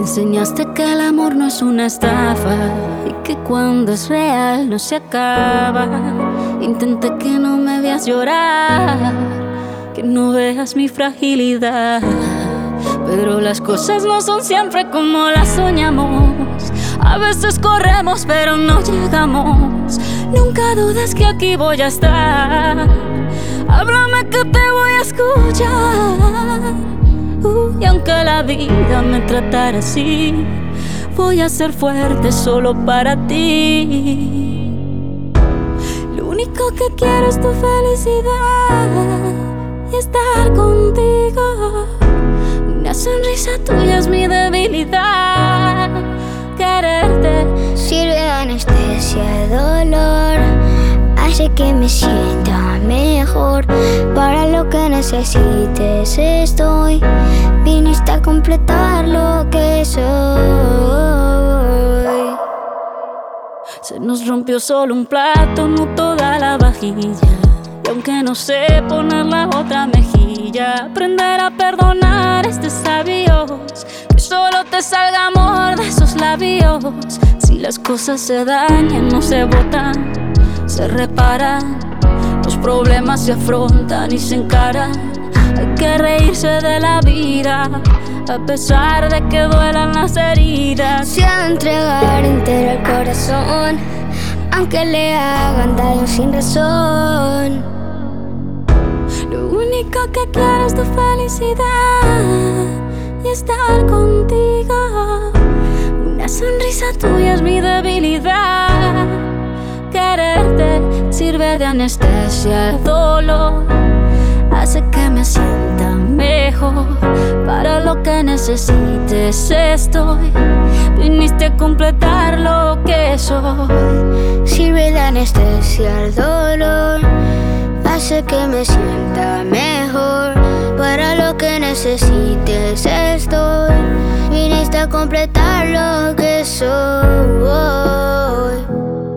enseñaste que el amor no es una estafa y que cuando es real no se acaba. Intenté que no me veas llorar, que no veas mi fragilidad, pero las cosas no son siempre como las soñamos. A veces corremos pero no llegamos. Nunca dudes que aquí voy a estar. Háblame que te voy a escuchar. Y aunque la vida me tratara así, voy a ser fuerte solo para ti. Lo único que quiero es tu felicidad y estar contigo. Una sonrisa tuya es mi debilidad. Quererte sirve de anestesia, dolor, hace que me sienta mejor. Para lo que necesites estoy, viniste a completar lo que soy. Se nos rompió solo un plato, no toda la vajilla. Y aunque no sé poner la otra mejilla, aprender a perdonar es de sabios. Que solo te salga amor de esos labios. Si las cosas se dañan, no se botan, se reparan. Los problemas se afrontan y se encaran. Hay que reírse de la vida, a pesar de que duelan las heridas. Se ha de entregar entero el corazón, aunque le hagan daño sin razón. Lo único que quiero es tu felicidad y estar contigo. Una sonrisa tuya es mi debilidad. Quererte sirve de anestesia al dolor, hace que me sienta mejor. Para lo que necesites estoy, viniste a completar lo que soy. Sirve de anestesia al dolor, hace que me sienta mejor. Para lo que necesites estoy, viniste a completar lo que soy.